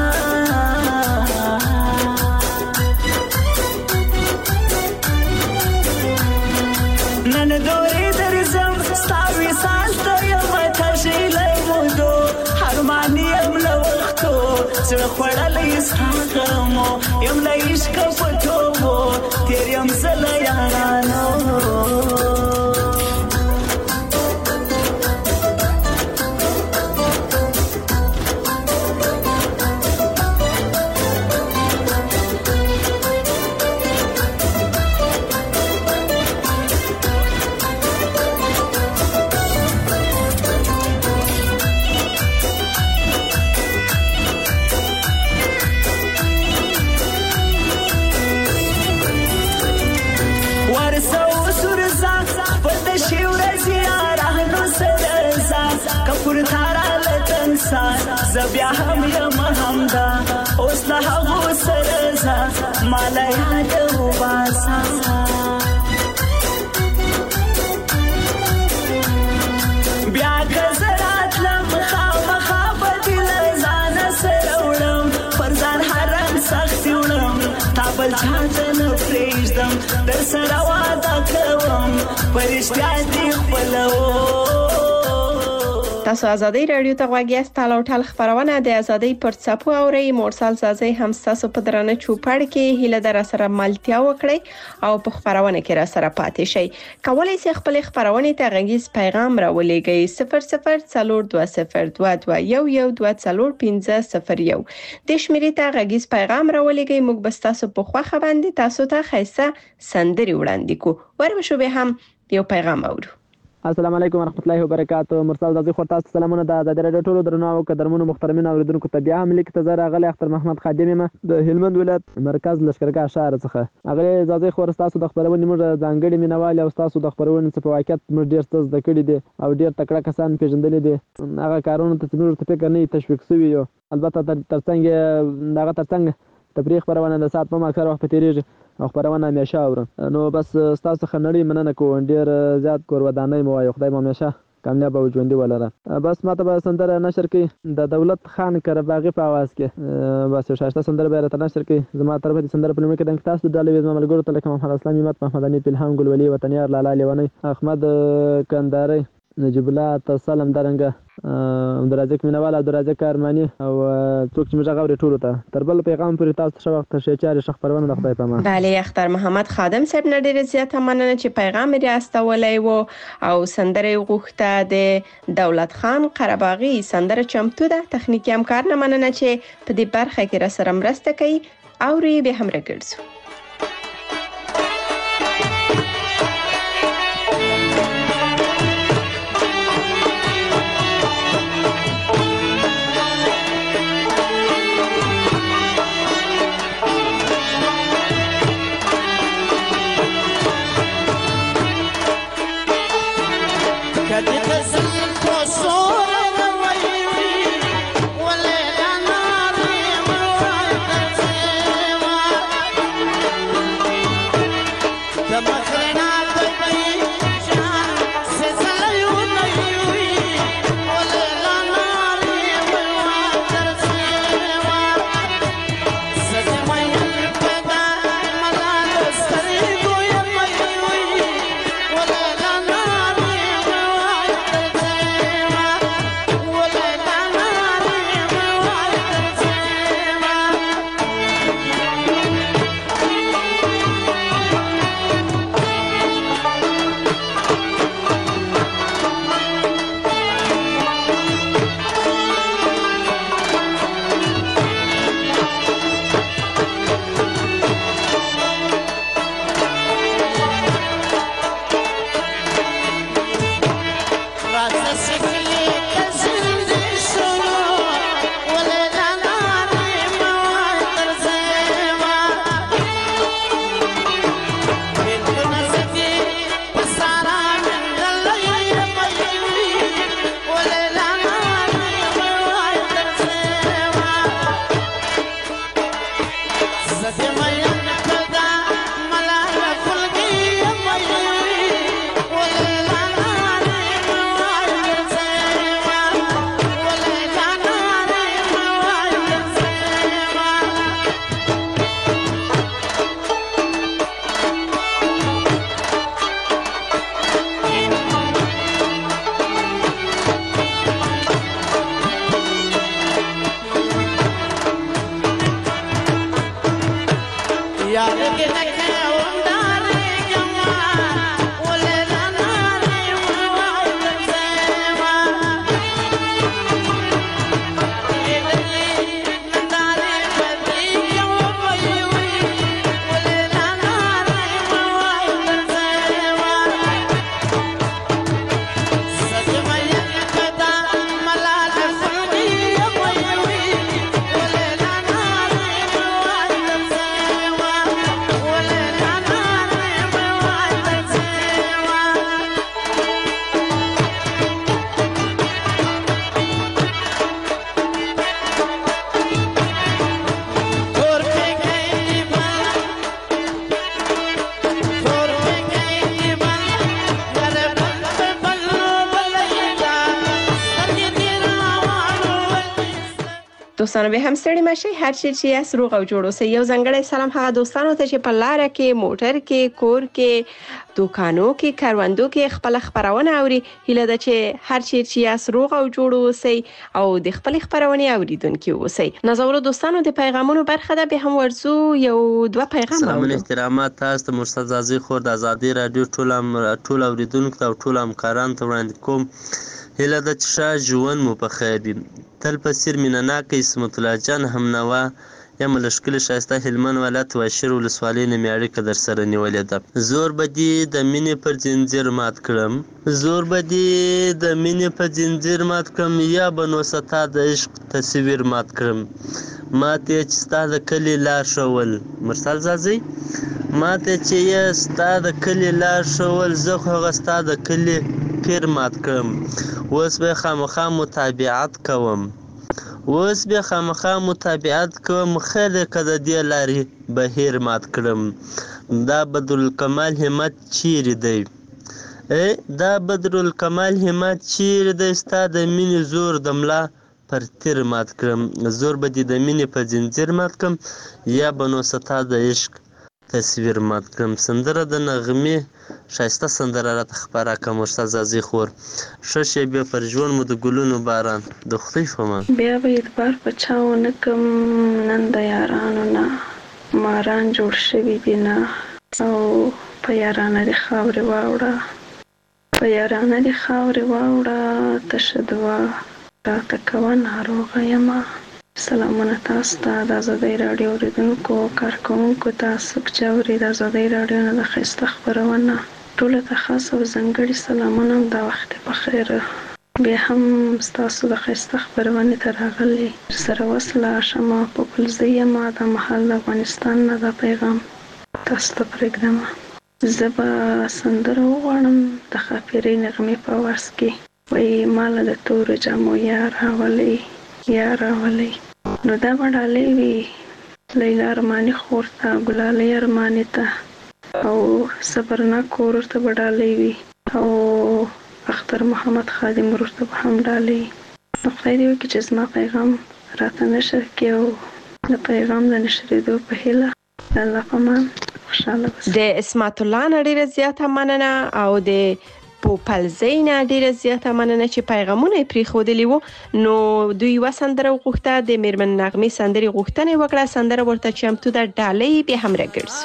نن دورې درځم ستاوي سالته یم تشیلې مودو هرمانی یم له وختو زړه خوړلې ساغمو یم له عشق پټو تیر یم زله یارانو زبیا هم یم همدا اوس له هغو سره زه مالا یاد وباسه بیا که زه راتلم خامخا به دې له ځانه سره وړم پر ځان حرم سختي وړم تا بل چا ته نه پرېږدم در سره واده کوم په رښتیا دې خپلوم. تاسو ازادي رادیو ته غوږ یاست. تاله ټال خبرونه د ازادي پر څپو اوري. مرسل زازي هم تاسو په درنه چوپړ کې هیله در سره ملتیا وکړي او په خبرونه کې را سره پاتې شي. کولای شئ خپل خبرونه ته غږیز پیغام راولېږئ 002022112501 د شمیرې ته غږیز پیغام راولېږئ. موږ به تاسو په خوخه باندې تاسو ته خیسه سندري وړاندې کو. ورمشو به هم یو پیغام اورو. السلام علیکم ورحمت الله وبرکاته. مرسل زازي خو تاسو سلامونه د رادیو ټولو درنو او قدرمنو محترمین اوریدونکو ته بیا هم لیک ته زره غلی اختر محمد خادم یم د هلمند ولایت مرکز لشکرګاه شهر څخه. هغه زازي خو تاسو د خبرونې موږ ځانګړي مینوال او تاسو د خبرونې په واقعیت موږ ډیر څه زده کړی دي او ډیر تکړه کسان پیژندل دي. هغه کارونه ته موږ ته فکر نه تشویق شوی یو. البته ترڅنګ تفریح خبرونه د ساعت په اکثر وخت تیریږي او خبرونه همیشه اورم. نو بس تاسو خنړی مننه کوم ډیر زیات کور ودانۍ مو وایو. خدای مو همیشه کامیاب او ژوندۍ ولره. بس ماته به سندره نشر کی د دولت خان کرباغي په आवाज کې بس شاشته سندره به راته نشر کی. زما طرف دې سندره په لمه کې د تاسو د ډالې زما ملګرو ته لکه محمد اسلام امت محمد امین الهام ګلولي وطنیار لالا لیوانی احمد کنداري نجیب الله تسلم درنګ درازک مینوال او درازک ارمانی او څوک چې موږ غوړې ټولو ته تر بل پیغام پرې تاسو شو وخت شي چاري شخ پرونه د خدای په امان. بله اختر محمد خادم صاحب نه ډیر زیات مننه چې پیغام یې استولای وو او سندره غوښته د دولت خان قرباغي سندره چمتو ده. تخنیکی همکار نه مننه چې په دې برخه کې را سره مرسته کوي او ری به هم راګرځو. دوستانو به هم ستړي مشي هر چی چې اس روغ او جوړ اوسئ. یو ځانګړی سلام هغه دوستانو ته چې په لار کې موټر کې کور کې دوکانو کې کاروندو کې خپل خبرونه اوري. هیله ده چې هر چی چې اس روغ او جوړ اوسئ او د خپل خبرونه اوریدونکو اوسئ. نازولو دوستانو د پیغامونو برخه ده به هم ورزو یو دوه پیغام سلام احترامات تاسو ته مرتضی زازی خور د آزادی رادیو ټول اوریدونکو او ټول همکارانو ته وړاندې کوم. هیله ده چې ښه ژوند مو په خیر وي. تل په سیر مینهناکه اسمت الله جان همنوا یم له ښکلي ښایسته هلمند ولایت واشیر ولسوالۍ نه مې اړیکه در سره نیولې ده. زور به دې د مینې پر زنځیر مات کړم، زور به دې د مینې په زنځیر مات کړم، یا به نو ستا د عشق تصویر مات کړم. ماته چې ستا د کلي لار ښول مرسل زازی، ماته چې یې ستا د کلي لار ښول، زه خو هغه ستا د کلي پیر مات کړم. اوس به خامخا متابعت کوم، اوس به خامخا متابعت کوم، خیر که د دې لارې بهیر مات کړم. دا بدرالکمال همت چیرې دی؟ دا بدرالکمال همت چیرې دی؟ ستا د مینې زور د ملا پر تیر مات کړم. زور به دې د مینې په زنځیر مات کړم، یا به نو ستا د عشق تصویر مات کړم. سندره د نغمې ښایسته سندره راته خپره کړه مرتضی زازی خور. ښه شېبې پر ژوند مو د ګلونو باران د خدای په امان. بیا به اعتبار په چا ونه کم، نن د یارانو نه ماران جوړ شوي دي نه، او په یارانه دې خاورې واوړه، په یارانه دې خاورې واوړه، تشه دوه راته کوه ناروغه یمه. سلامونه تاسو ته د آزادۍ راډیو اوریدونکو کارکوونکو ته، څوک چې اوري د آزادۍ راډیو نه د ښایسته خپرونه ټولو ته خاص او ځانګړي سلامونه. دا وخت په خیر. بیا هم ستاسو د ښایسته خپرونې ته راغلي سره وصله شمه په پلزه یمه د مهال د افغانستان نه دا پیغام تاسو ته پرېږدم. زه به سندره وغواړم د ښاپیرۍ نغمې په آواز کې، وایي ماله د تورو جامو یا راولئ یا راولئ. نو دا به ډالۍ وي لیلا ارماني خور ته، ګلالۍ ارماني ته، او صبرناک ورور ته به ډالۍ وي، او اختر محمد خادم ورور ته به هم ډالۍ وي. نو خدای دې وکړي چې زما پیغام راته نشر کړي، او د پیغام د نشرېدو په هیله د الله په امان خوشحاله اوسئ. د اسمت الله نه ډېره زیاته مننه، او د پوپلزۍ نه ډېره زیاته مننه چې پیغامونه یې پرېښودلي وو. نو دوی یوه سندره وغوښته، د میرمن نغمې سندرې غوښتنه یې وکړه. سندره ورته چمتو ده، ډالۍ بیا هم راګرځو.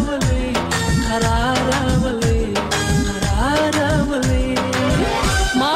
ما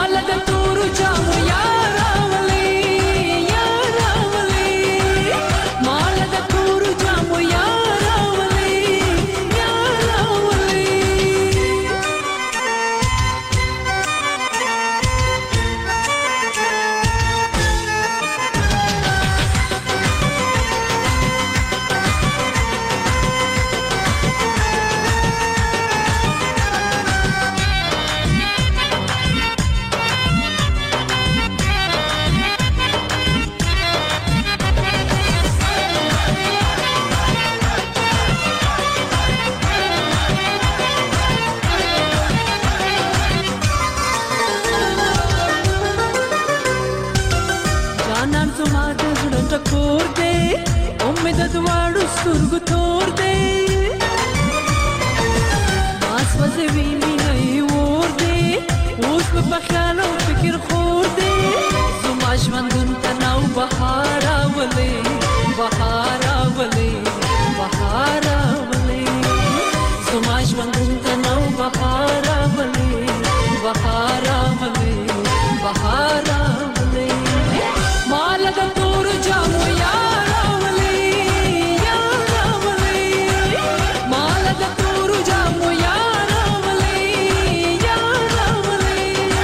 ویني نه ور دی اوس په خیال او فکر خور دی زما ژوندون ته نو بهار راولي بهار راولي بهار راولي زما ژوندون ته نو بهار راولي بهار راولي بهار راولي مال د تور جامو یار راولي یار راولي مال د تور جامو یار راولي یار راولي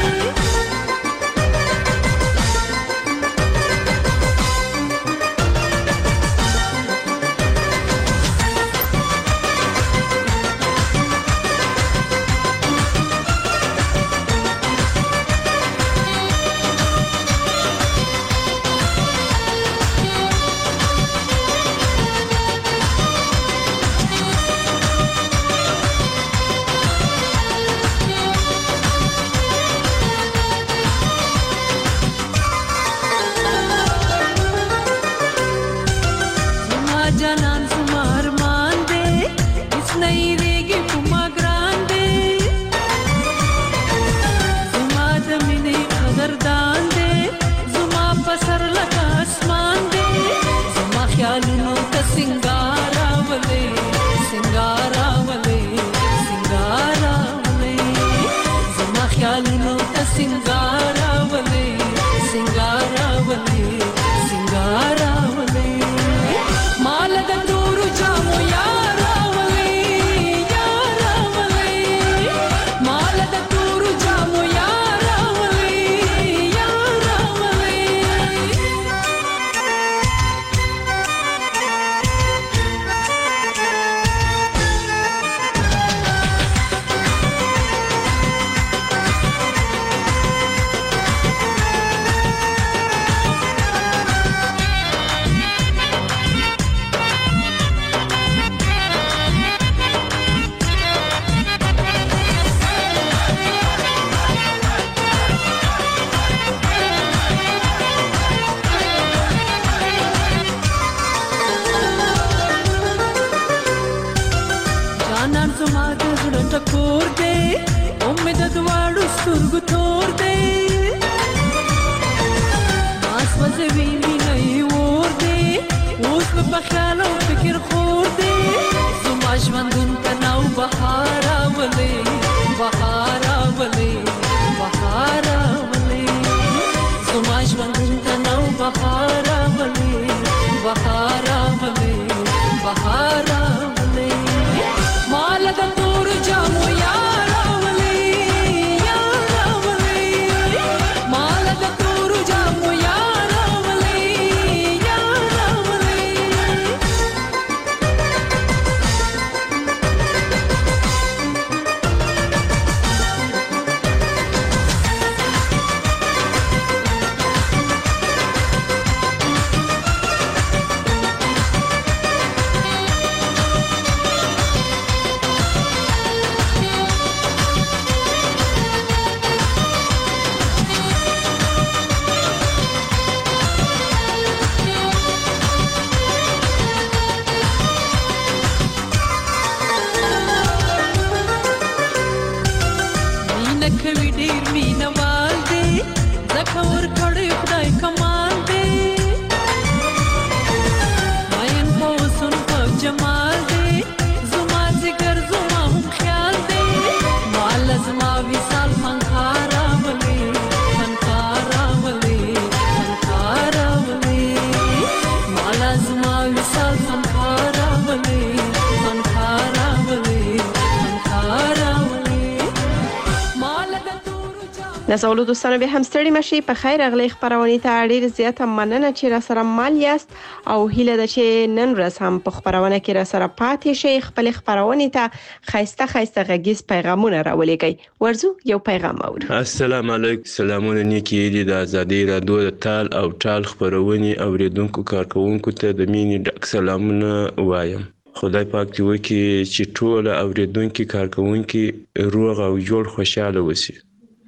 نازولو دوستانو به هم ستړي مشي په خیر اغلی خبرونه ته ډیر زیاته مننه چې را سره مال یاست او هیله ده چې نن ورځ هم په خبرونه کې را سره پاتې شي خپل خبرونه ته خایسته غږیز پیغامونه راولېږئ ورزو یو پیغام اورو. السلام علیکم سلامونه نیکی دی د ازادي رادیو د تال او ټال خبرونه اوریدونکو کارکونکو ته د مینې ډک سلامونه وایم. خدای پاک دې وکړي چې ټول اوریدونکو کارکونکو روغ او جوړ خوشاله وسی.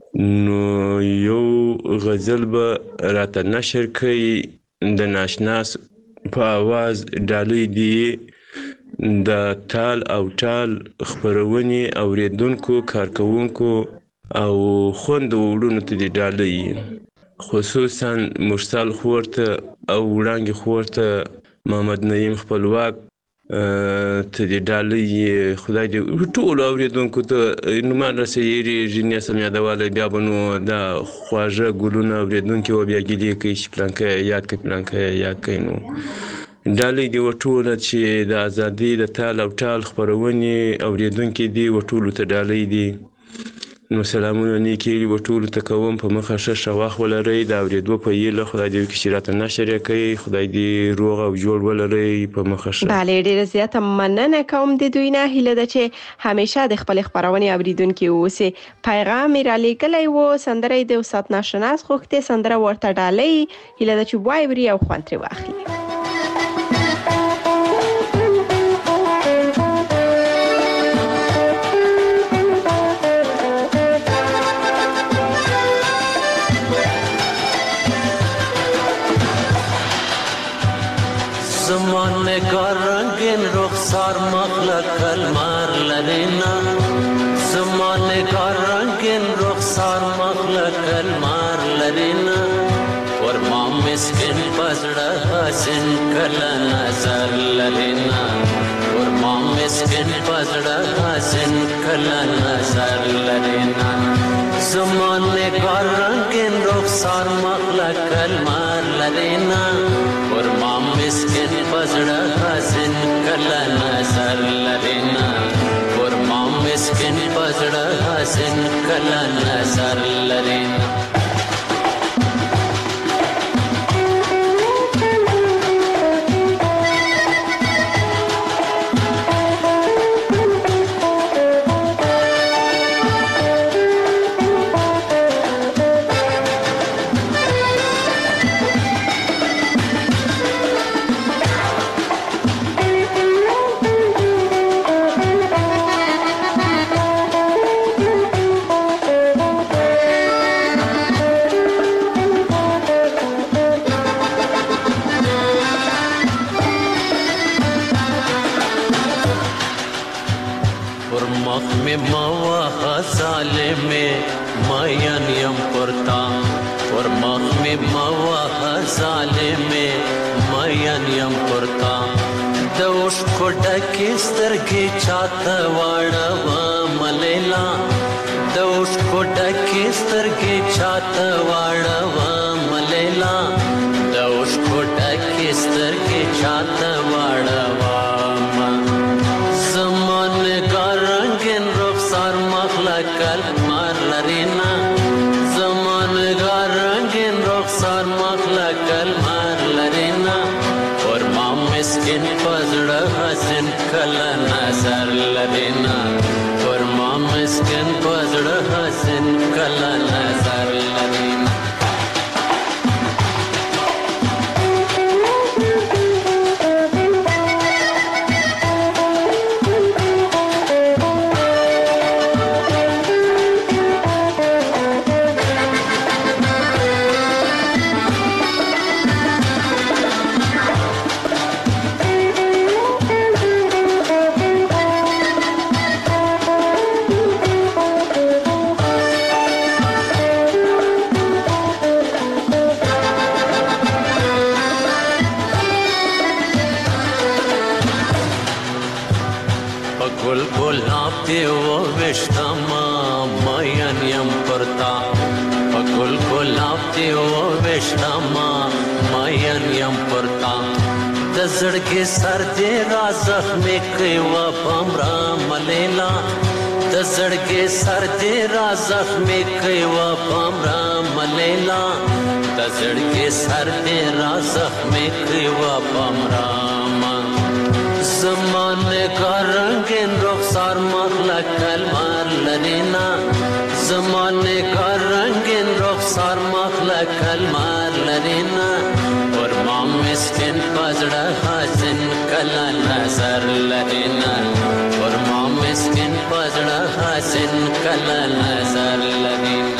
نو یو غزل به راته نشر کړي د ناشناس په आवाज ډالۍ دی د تال او ټال خپرونې اوریدونکو کارکوونکو او خوندو وړونو ته د ډالۍ خصوصا مرسل خور ته او وړانګې خور ته محمد نعیم خپلواک ته د ډالۍ خدای دې ټولو اوریدونکو ته نومان رسېږي نیسم یادوالی بیا به نو دا خواږه ګلونه اوریدونکي و بیا ګیلې کوي چې پلانکی یاد کوي پلانکی یاد کوي نو ډالۍ دې وټوله چې د ازادۍ د تال او ټال خپرونې اوریدونکي دي وټولو ته ډالۍ دي نو سلامونه نیکې هیلې وټولو ته کوم په مخه ښه وخت ولرئ د اورېدو په هیله خدای دې وکړي چې راته نشر یې کوي خدای دې روغ او جوړ ولرئ په مخه ښه. بله ډېره زیاته مننه کوم د دوی نه هیله ده چې همیشه د خپلې خپرونې اوریدونکي واوسي. پیغام یې رالیږلی و سندره یې د استاد ناشناس غوښتې سندره ورته ډالۍ هیله ده چې واوري او خوند ترې واخلي. زمانه کا رنگین رخسار مخلق کلمار لرینا زمانه کا رنگین رخسار مخلق کلمار لرینا ور ما مسکن پزړه حسن کلا نظر لرینا ور ما مسکن پزړه حسن کلا نظر لرینا زمانه کا رنگین رخسار مخلق کلمار لرینا ور ما مسکن پزړه حسن کلا نظر لرینا ور ما مسکن پزړه حسن کلا نظر لرینا سترګې چاته واړه ملیلا د اوښکو ډکې سترګې چاته واړه ملیلا د اوښکو ډکې سترګې چاته واړه زمانه کا رنگین رخسار مخلق کلمار لرینا زمانه کا رنگین رخسار مخلق کلمار لرینا اور ما مسکن پزړه حسن کلا نظر لرینا اور ما مسکن پزړه حسن کلا نظر لرینا زړګي سر دې را زخمې کوي و پمرا ملیلا د زړګي سر دې را زخمې کوي و پمرا ملیلا د زړګي سر دې را زخمې کوي و پمرا زمانه کا رنگین رخسار مخلق کلمار لرینا زمانه کا رنگین رخسار مخلق کلمار لرینا اور ما مسکن پزړه حسن کلا نظر لرینا اور ما مسکن پزړه حسن کلا نظر لرینا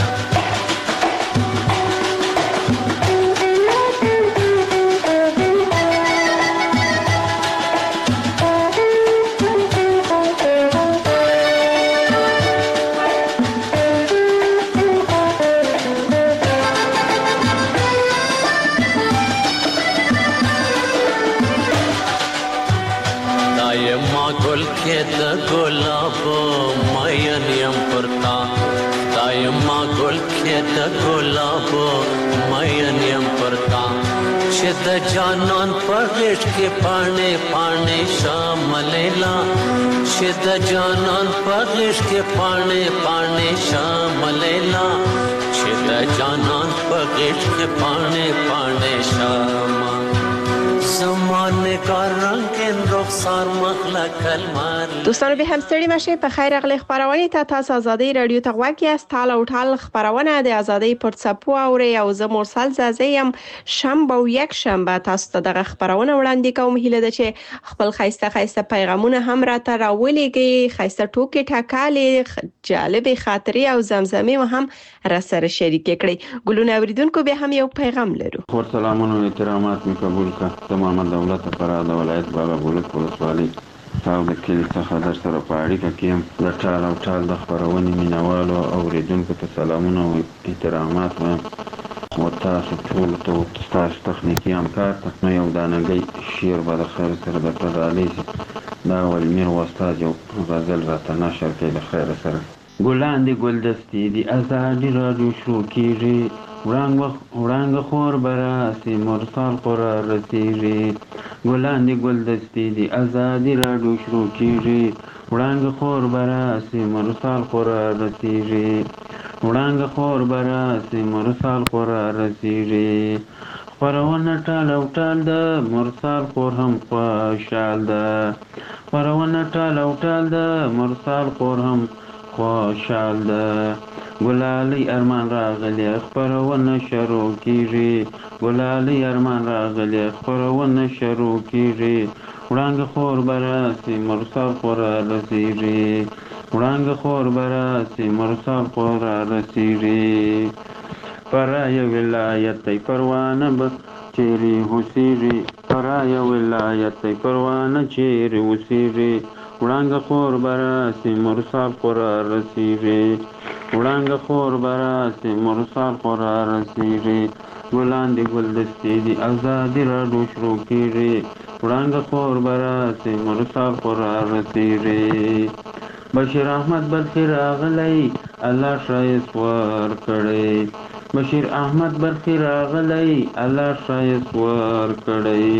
یما ګل کې د ګلابو مین یم پرتا چې د جانان په غېږ کې پاڼې پاڼې شاملیلا چې د جانان په غېږ کې پاڼې پاڼې شاملیلا چې د جانان په غېږ کې پاڼې پاڼې شاملیلا زمانه کا رنگین رخسار مخلا کلمار دوستانو به هم ستړي مشه په خیر اغلی خبرونه تاسو ازادي رادیو ته غواګي است حال او ټال خبرونه د ازادي پرڅپو او او زه مرسل زازیم شنبه او یک شنبه تاسو ته دغه خبرونه وړاندې کوم هیله ده چې خپل خیسته پیغامونه هم راته راولېږي خیسته ټوکې ټاکالې جالب خاطرې او زمزمې هم را سره شریک کړئ ګلونه اوریدونکو به هم یو پیغام لرو خور سلامونه او احترامات می قبول کا محمد دولت فراد ولایت بابا بولک ولسوالۍ تاو د کلی څخه در سره په اړیکه کې یم د ټال او ټال د خپرونې مینوالو اوریدونکو ته سلامونه او احترامات وایم او تاسو ټولو ته ستاسو تخنیکي همکار ته نو یو دانګی شعر به د خیر سره درته ډالۍ شي دا ولمیر استاد یو غزل راته نشر کړي د خیر سره ګلان دي ګلدستې دي ازادي راډیو شروع کېږي وړانګه خور براسي مرسال خورا رسیږي ګلان دي ګلدستې دي ازادي راډیو شروع کېږي وړانګه خور براسي مرسال خورا رسیږي وړانګه خور براسي مرسال خورا رسیږي خپرونه ټال او ټال د مرسال خور هم خوشحال ده خپرونه ټال او ټال د مرسال خور هم خوشحال ده ګلالي ارمان راغلی خپرونه شروع کېږي ګلالي ارمان راغلی خپرونه شروع کېږي وړانګه خور براسي مرسال خورا رسیږي وړانګه خور براسي مرسال خورا رسیږي پرایه ولایت تی پروانه به چیرې اوسېږي پرایه ولایت تی پروانه چیرې اوسېږي وړانګه خور براسي مرسال خورا رسیږي وړانګه خور براسي مرسال خورا رسیږي ګلان دي ګلدستې دي ازادي راډیو شروع کېږي وړانګه خور براسي مرسال خورا رسیږي بشیر احمد برخي راغلی الله ښایست ورکړی بشیر احمد برخي راغلی الله ښایست ورکړی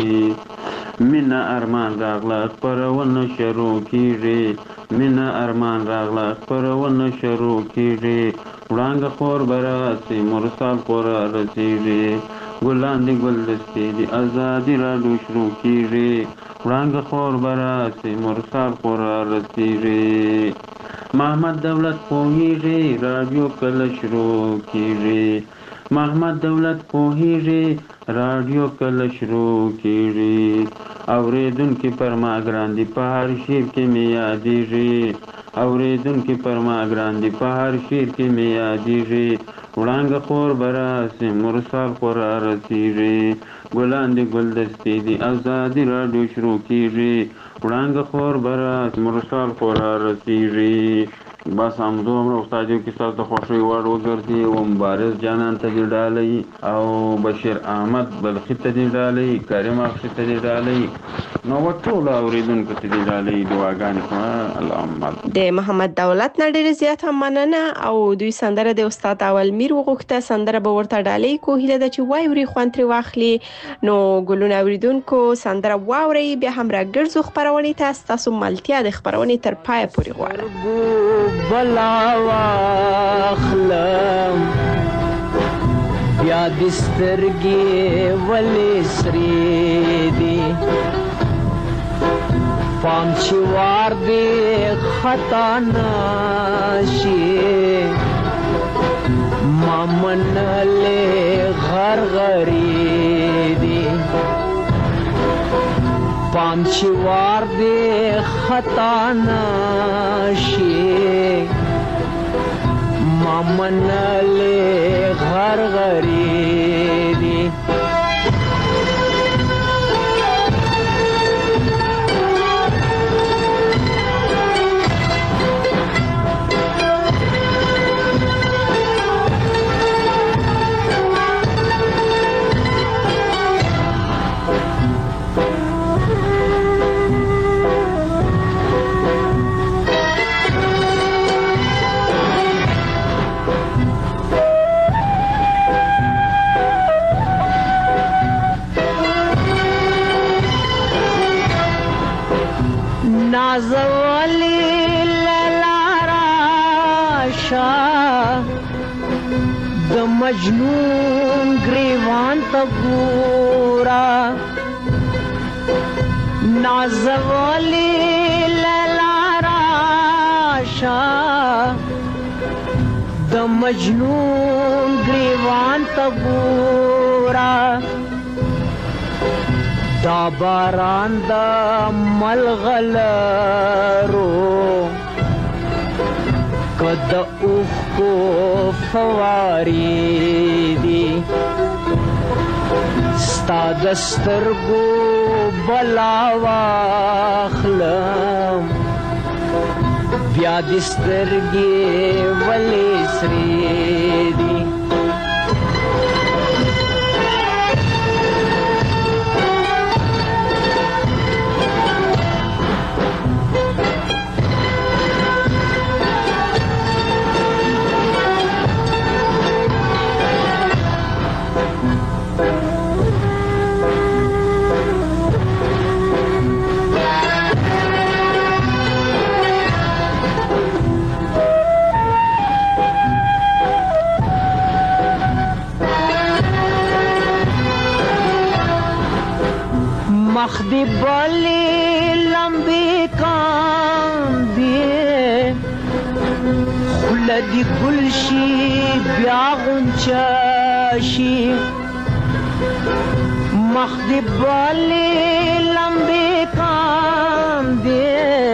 مینا ارمان راغله خپرونه شروع کېږي مینا ارمان راغله خپرونه شروع کېږي وړانګه خور براسي مرسال خورا رسیږي ګلان دي ګلدستې دي ازادي راډیو شروع کېږي وړانګه خور براسي مرسال خورا رسیږي محمد دولت پوهیږي راډیو کله شروع کېږي محمد دولت پوهیږي راډیو کله شروع کېږي اوریدونکي پر ما ګران دي په هر شعر کې مې یادېږي اوریدونکي پر ما ګران دي په هر شعر کې مې یادېږي وړانګه خور براسي مرسال خورا رسیږي ګلان دي ګلدستې دي ازادي راډیو شروع کېږي وړانګه خور براسي مرسال خورا رسیږي بس همدومره استادیو کې ستاسو د خوښۍ وړ وګرځي و مبارز جانان ته دې ډالۍ او بشیر احمد بلخي ته دې ډالۍ کریم اخشي ته دې ډالۍ نو ټولو اوریدونکو ته دې ډالۍ دعاګانې کوه اللهم د محمد دولت نه ډېره زیاته مننه او دوی سندره د استاد اول میر وغوښته سندره به ورته ډالۍ کو هیله ده چې وای وري خوند ترې واخلي نو ګلونه اوریدونکو سندره واورئ بیا هم راګرځو خپرونې ته ستاسو ملتیا د خپرونې تر پایه پورې غواړم بلا واخلم بیا دسترګې ولې سرې دي پام چې وار دې خطا نشي ما منلې غرغرې دي پام چې وار دې خطا نشي ما منلې غرغرې دي راشه د مجنون گریوان ته ګوره نازولی لیلا راشه د مجنون گریوان ته ګوره دا باران د ملغلرو کد اوښکو فوارې دي ستا د سترګو بلا واخلم بیا دې سترګې ولې سرې دي مخ دی بلی لمبی کاندی خوله دی گلشی بیا غنچشی مخ دی بلی لمبی کاندی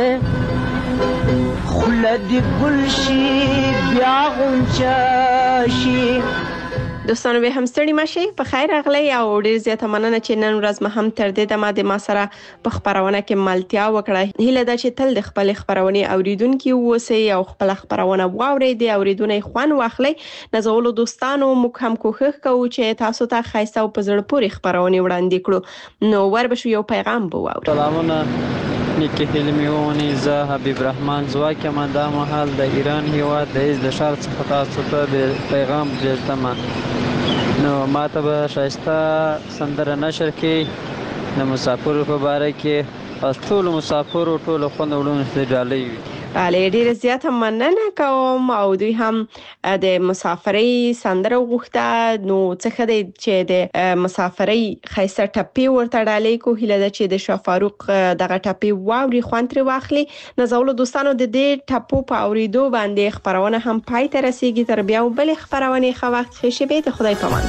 خوله دی گلشی بیا غنچشی دوستانو به هم ستړي ماشي په خیر راغلی او ډیر زیاته مننه چې نن ورځ ما هم تر دې دمه د ما سره په خبرونه کې ملتیا وکړه. هیله ده چې تل د خپل خبرونه اوریدونکو اوسئ او خپل خبرونه واورئ د اوریدونکو خوان واخلئ. نازولو دوستانو موږ هم کوښښ کوو چې تاسو ته خاصه او په زړه پورې خبرونه وړاندې کړو. نو وربشو یو پیغام بو واورئ. سلامونه نیکی هلمیونی زه حبیب رحمان زواک ما دا محل د ایران هیواد د اشار څخه تاسو ته د پیغام لېږدم. نو ما ته به شایسته سندره نشر کې د مسافرو په باره کې ټولو مسافرو ټولو خوند وړونکو ته ډالۍ وي. بله ډیره زیاته مننه کوم او دوی هم د مسافرۍ سندره غوښته. نو څه دی چې د مسافرۍ خاصه ټپي ورته ډالۍ کو. هیله ده چې د شاه فاروق دغه ټپي واوري خوند تر واخلي. نازولو دوستانو د دې ټپو په اوریدو باندې خبرونه هم پای ته رسیږي. تر بیا بل خبرونه خو وخت ښه به د خدای پامان.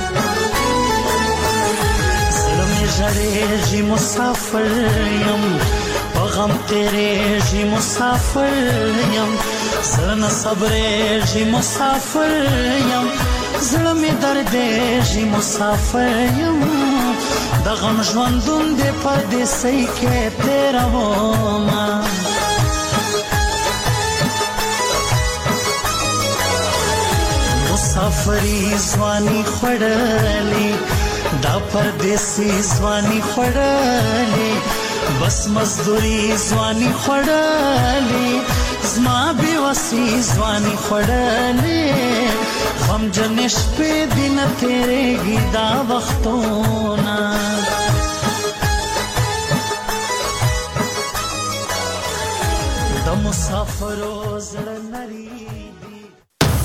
ژړېږي مسافر یم په غم تېرېږي مسافر یم زړه نه صبرېږي مسافر یم زړه مې دردېږي مسافر یم د غم ژوندون دې پردیسۍ کې تېرومه مسافري ځواني خوړلې دا پردیسی ځواني خوړلې بس مزدوري ځواني خوړلې زما بې وسي ځواني خوړلې غمجن شپې دې نه تېرېږي دا وختونه د مسافرو